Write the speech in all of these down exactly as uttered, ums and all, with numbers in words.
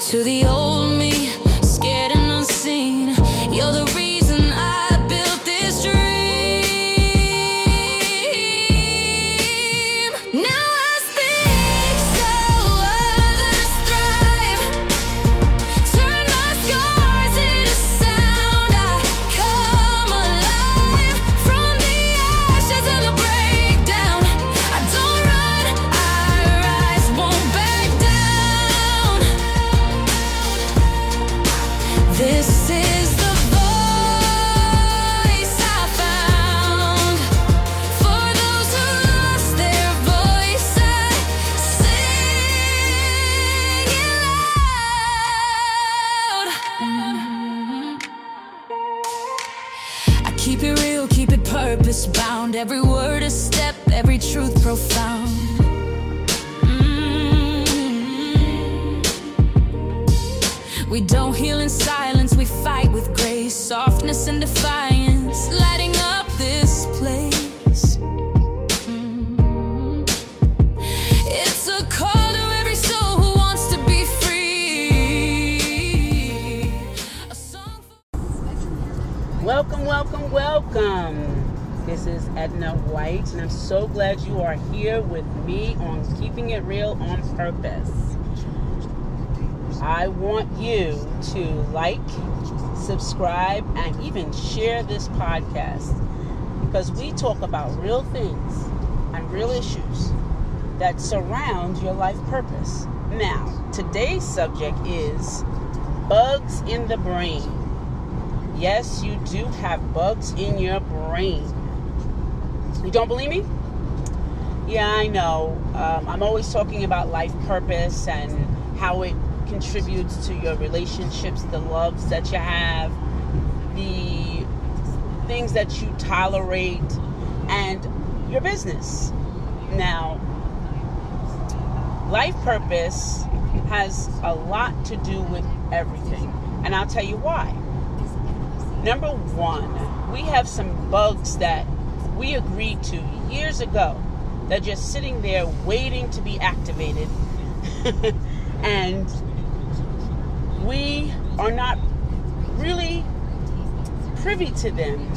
To the old me, scared and unseen, you're the reason I built this dream. Now I speak so others thrive. Turn my scars into sound. I come alive from the ashes of the breakdown. I don't run, I rise, won't back down. This is the voice I found. For those who lost their voice, I sing it loud. I keep it real, keep it purpose bound. Every word a step, every truth profound. We don't heal in silence, we fight with grace, softness and defiance, lighting up this place. Mm. It's a call to every soul who wants to be free. A song for- Welcome, welcome, welcome. This is Edna White, and I'm so glad you are here with me on Keeping It Real on Purpose. I want you to like, subscribe, and even share this podcast, because we talk about real things and real issues that surround your life purpose. Now, today's subject is bugs in the brain. Yes, you do have bugs in your brain. You don't believe me? Yeah, I know. Um, I'm always talking about life purpose and how it contributes to your relationships, the loves that you have, the things that you tolerate, and your business. Now, life purpose has a lot to do with everything, and I'll tell you why. Number one, we have some bugs that we agreed to years ago. They're just sitting there waiting to be activated. And we are not really privy to them.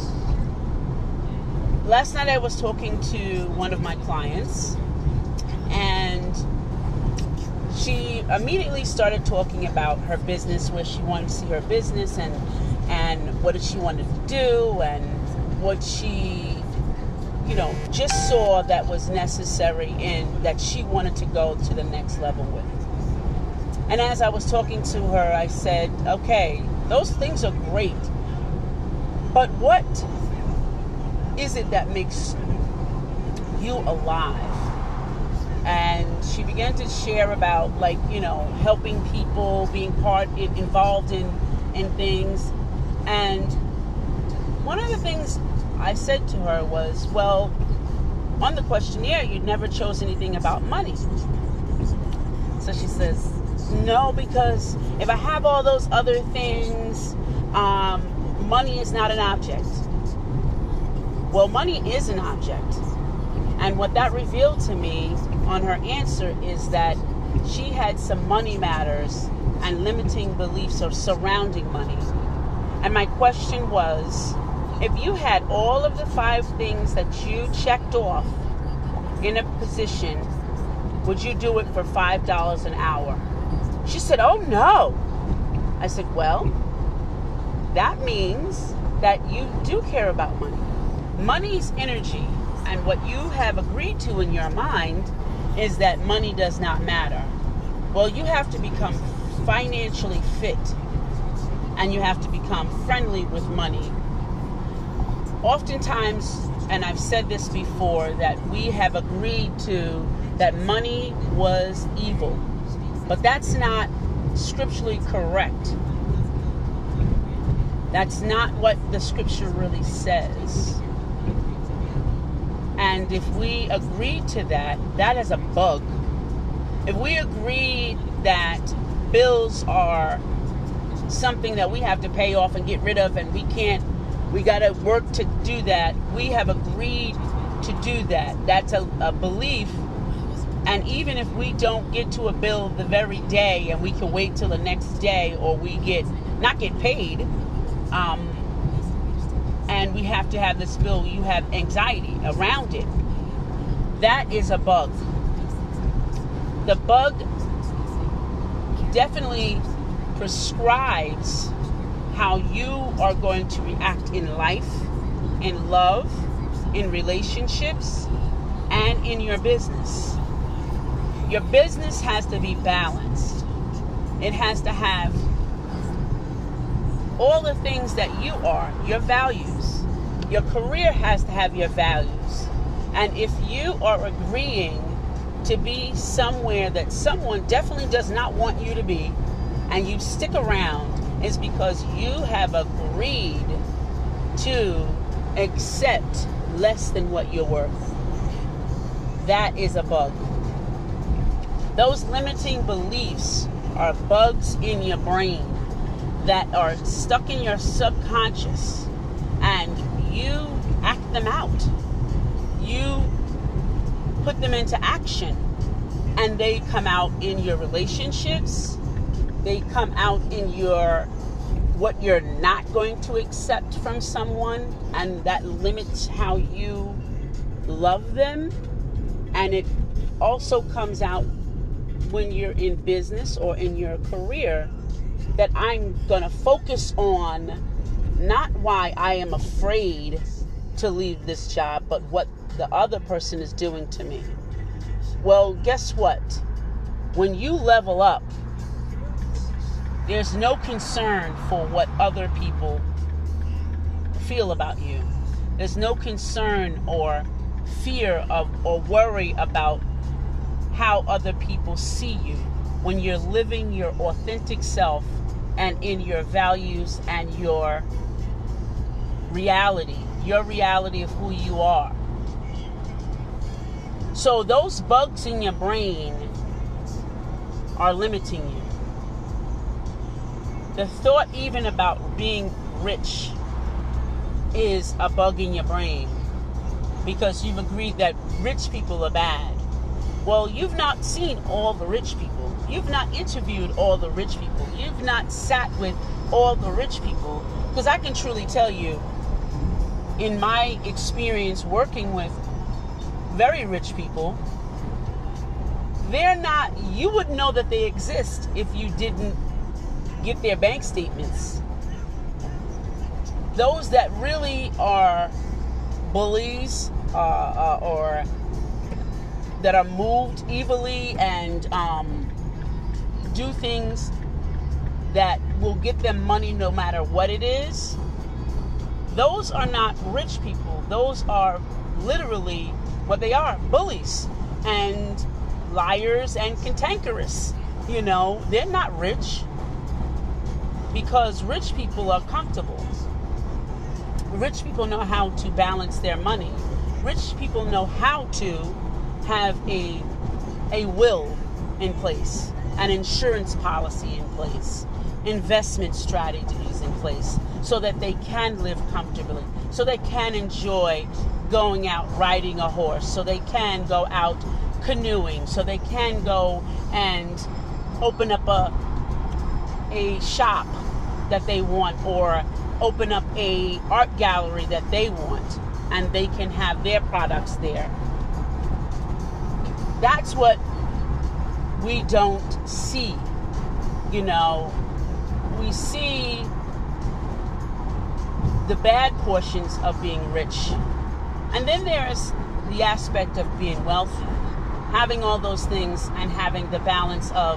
Last night I was talking to one of my clients, and she immediately started talking about her business, where she wanted to see her business, and and what did she wanted to do, and what she, you know, just saw that was necessary and that she wanted to go to the next level with. And as I was talking to her, I said, okay, those things are great, but what is it that makes you alive? And she began to share about, like, you know, helping people, being part, involved in, in things. And one of the things I said to her was, well, on the questionnaire, you never chose anything about money. So she says, no, because if I have all those other things, um, money is not an object. Well, money is an object. And what that revealed to me on her answer is that she had some money matters and limiting beliefs or surrounding money. And my question was, if you had all of the five things that you checked off in a position, would you do it for five dollars an hour? She said, oh no. I said, well, that means that you do care about money. Money's energy, and what you have agreed to in your mind is that money does not matter. Well, you have to become financially fit, and you have to become friendly with money. Oftentimes, and I've said this before, that we have agreed to that money was evil. But that's not scripturally correct. That's not what the scripture really says. And if we agree to that, that is a bug. If we agree that bills are something that we have to pay off and get rid of, and we can't, we got to work to do that, we have agreed to do that. That's a, a belief And even if we don't get to a bill the very day and we can wait till the next day, or we get not get paid, um, and we have to have this bill, you have anxiety around it. That is a bug. The bug definitely prescribes how you are going to react in life, in love, in relationships, and in your business. Your business has to be balanced. It has to have all the things that you are, your values. Your career has to have your values. And if you are agreeing to be somewhere that someone definitely does not want you to be, and you stick around, it's because you have agreed to accept less than what you're worth. That is a bug. Those limiting beliefs are bugs in your brain that are stuck in your subconscious, and you act them out. You put them into action, and they come out in your relationships. They come out in your what you're not going to accept from someone, and that limits how you love them. And it also comes out when you're in business or in your career, that I'm going to focus on not why I am afraid to leave this job, but what the other person is doing to me. Well, guess what? When you level up, there's no concern for what other people feel about you. There's no concern or fear of or worry about how other people see you when you're living your authentic self and in your values and your reality, your reality of who you are. So those bugs in your brain are limiting you. The thought even about being rich is a bug in your brain, because you've agreed that rich people are bad. Well, you've not seen all the rich people. You've not interviewed all the rich people. You've not sat with all the rich people. Because I can truly tell you, in my experience working with very rich people, they're not, you wouldn't know that they exist if you didn't get their bank statements. Those that really are bullies uh, uh, or that are moved evilly and um, do things that will get them money no matter what it is, those are not rich people. Those are literally what they are, bullies and liars and cantankerous. You know, they're not rich, because rich people are comfortable. Rich people know how to balance their money. Rich people know how to have a a will in place, an insurance policy in place, investment strategies in place, so that they can live comfortably, so they can enjoy going out riding a horse, so they can go out canoeing, so they can go and open up a a shop that they want, or open up a art gallery that they want, and they can have their products there. That's what we don't see. You know, we see the bad portions of being rich. And then there's the aspect of being wealthy, having all those things and having the balance of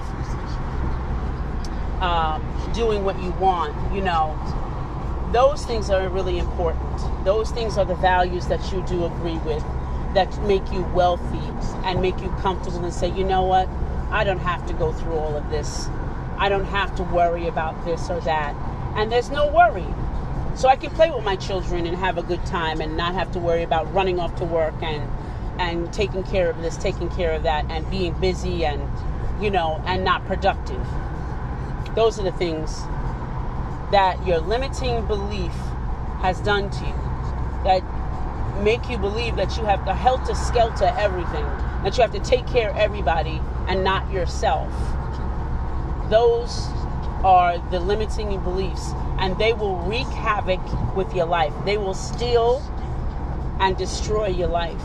um, doing what you want. You know, those things are really important. Those things are the values that you do agree with, that make you wealthy and make you comfortable and say, you know what, I don't have to go through all of this. I don't have to worry about this or that. And there's no worry. So I can play with my children and have a good time and not have to worry about running off to work and and taking care of this, taking care of that, and being busy and, you know, and not productive. Those are the things that your limiting belief has done to you, that make you believe that you have the helter-skelter everything, that you have to take care of everybody and not yourself. Those are the limiting beliefs, and they will wreak havoc with your life. They will steal and destroy your life.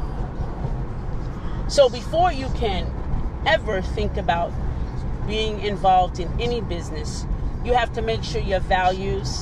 So before you can ever think about being involved in any business, you have to make sure your values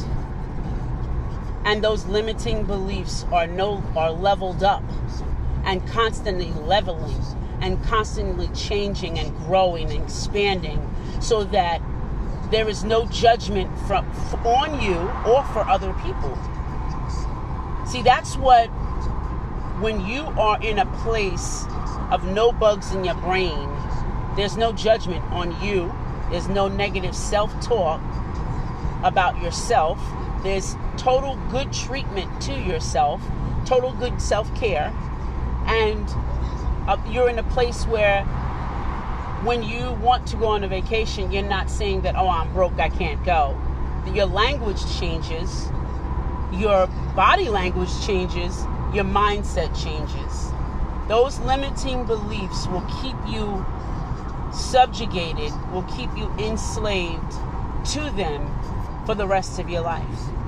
and those limiting beliefs are no are leveled up and constantly leveling and constantly changing and growing and expanding, so that there is no judgment from on you or for other people. See, that's what, when you are in a place of no bugs in your brain, there's no judgment on you. There's no negative self-talk about yourself. There's total good treatment to yourself, total good self-care. And uh, you're in a place where when you want to go on a vacation, you're not saying that, oh, I'm broke, I can't go. Your language changes. Your body language changes. Your mindset changes. Those limiting beliefs will keep you subjugated, will keep you enslaved to them for the rest of your life.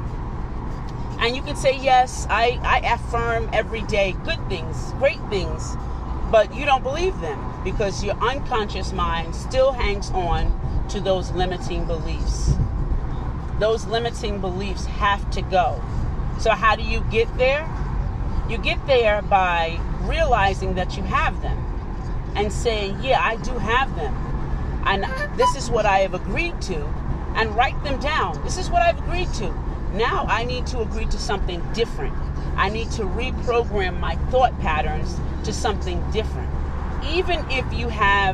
And you can say, yes, I, I affirm every day good things, great things, but you don't believe them because your unconscious mind still hangs on to those limiting beliefs. Those limiting beliefs have to go. So how do you get there? You get there by realizing that you have them and saying, yeah, I do have them. And this is what I have agreed to. And write them down. This is what I've agreed to. Now I need to agree to something different. I need to reprogram my thought patterns to something different. Even if you have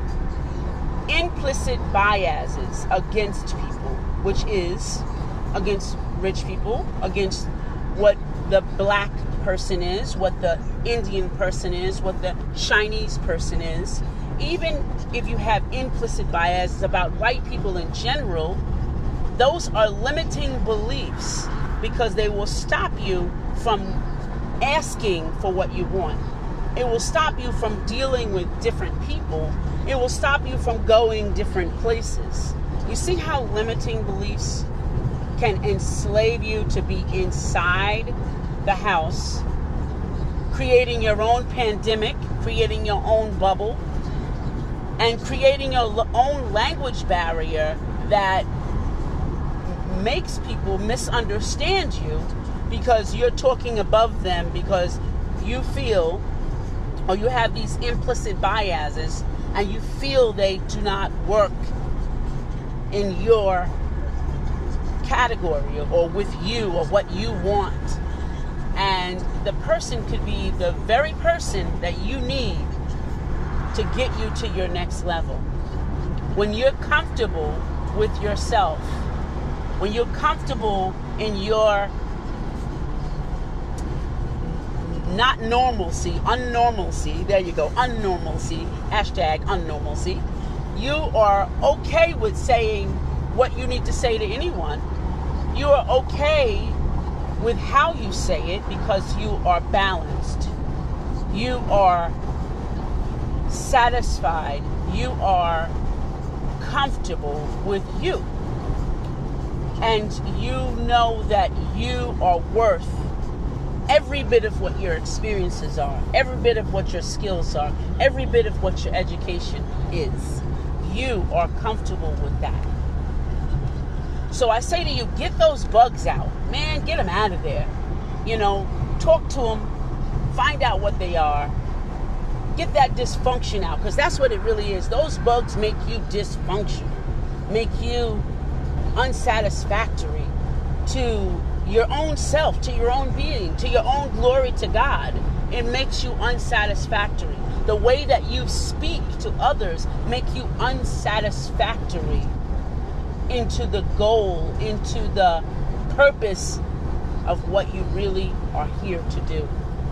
implicit biases against people, which is against rich people, against what the black person is, what the Indian person is, what the Chinese person is, even if you have implicit biases about white people in general, those are limiting beliefs because they will stop you from asking for what you want. It will stop you from dealing with different people. It will stop you from going different places. You see how limiting beliefs can enslave you to be inside the house, creating your own pandemic, creating your own bubble, and creating your own language barrier that makes people misunderstand you because you're talking above them, because you feel, or you have these implicit biases and you feel they do not work in your category or with you or what you want. And the person could be the very person that you need to get you to your next level. When you're comfortable with yourself, when you're comfortable in your not normalcy, unnormalcy, there you go, unnormalcy, hashtag unnormalcy, you are okay with saying what you need to say to anyone. You are okay with how you say it because you are balanced. You are satisfied. You are comfortable with you. And you know that you are worth every bit of what your experiences are, every bit of what your skills are, every bit of what your education is. You are comfortable with that. So I say to you, get those bugs out. Man, get them out of there. You know, talk to them, find out what they are. Get that dysfunction out, because that's what it really is. Those bugs make you dysfunctional, make you unsatisfactory to your own self, to your own being, to your own glory to God. It makes you unsatisfactory. The way that you speak to others make you unsatisfactory into the goal, into the purpose of what you really are here to do.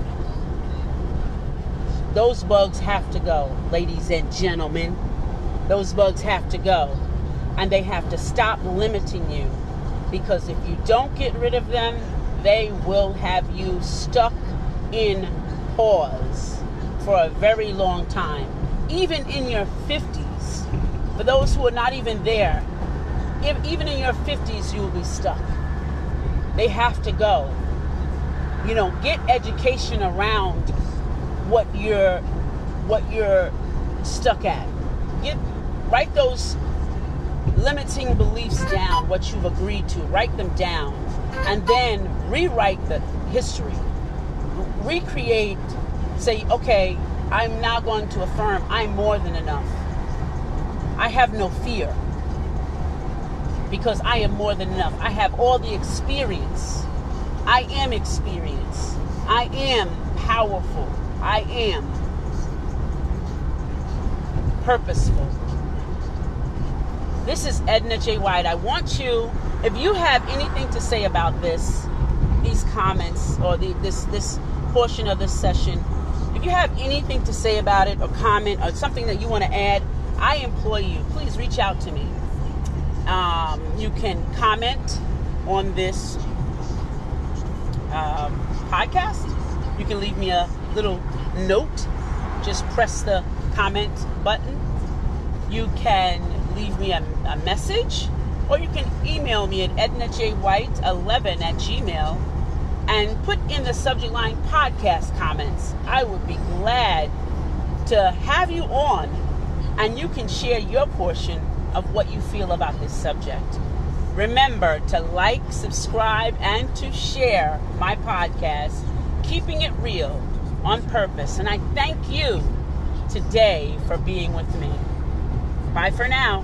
Those bugs have to go, ladies and gentlemen. Those bugs have to go. And they have to stop limiting you. Because if you don't get rid of them, they will have you stuck in pause for a very long time. Even in your fifties, for those who are not even there, if, even in your fifties, you will be stuck. They have to go. You know, get education around what you're, what you're stuck at. Get, write those limiting beliefs down, what you've agreed to. Write them down. And then rewrite the history. Recreate, say, okay, I'm now going to affirm I'm more than enough. I have no fear because I am more than enough. I have all the experience. I am experience. I am powerful. I am purposeful. This is Edna J. White. I want you, if you have anything to say about this, these comments, or the, this this portion of this session, if you have anything to say about it, or comment, or something that you want to add, I implore you, please reach out to me. Um, you can comment on this um, podcast. You can leave me a little note. Just press the comment button. You can leave me a, a message, or you can email me at edna j white eleven at gmail and put in the subject line podcast comments. I would be glad to have you on, and you can share your portion of what you feel about this subject. Remember to like, subscribe, and to share my podcast, Keeping It Real on Purpose. And I thank you today for being with me. Bye for now.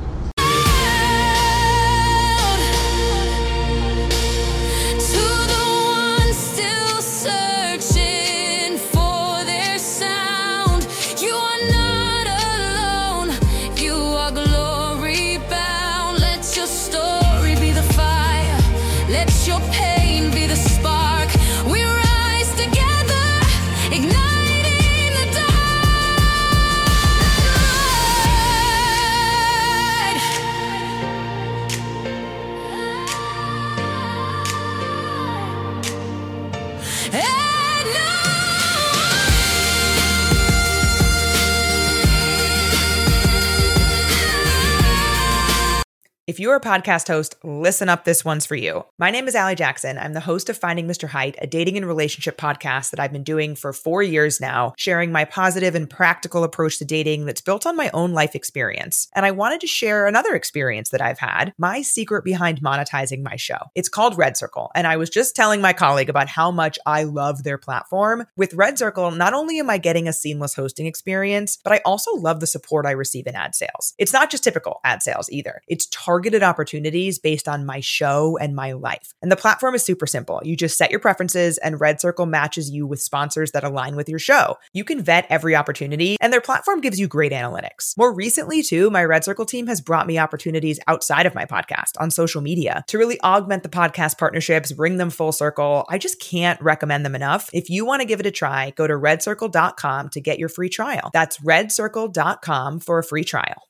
If you're a podcast host, listen up, this one's for you. My name is Allie Jackson. I'm the host of Finding Mister Height, a dating and relationship podcast that I've been doing for four years now, sharing my positive and practical approach to dating that's built on my own life experience. And I wanted to share another experience that I've had, my secret behind monetizing my show. It's called Red Circle, and I was just telling my colleague about how much I love their platform. With Red Circle, not only am I getting a seamless hosting experience, but I also love the support I receive in ad sales. It's not just typical ad sales either. It's targeted opportunities based on my show and my life. And the platform is super simple. You just set your preferences and Red Circle matches you with sponsors that align with your show. You can vet every opportunity, and their platform gives you great analytics. More recently, too, my Red Circle team has brought me opportunities outside of my podcast on social media to really augment the podcast partnerships, bring them full circle. I just can't recommend them enough. If you want to give it a try, go to red circle dot com to get your free trial. That's red circle dot com for a free trial.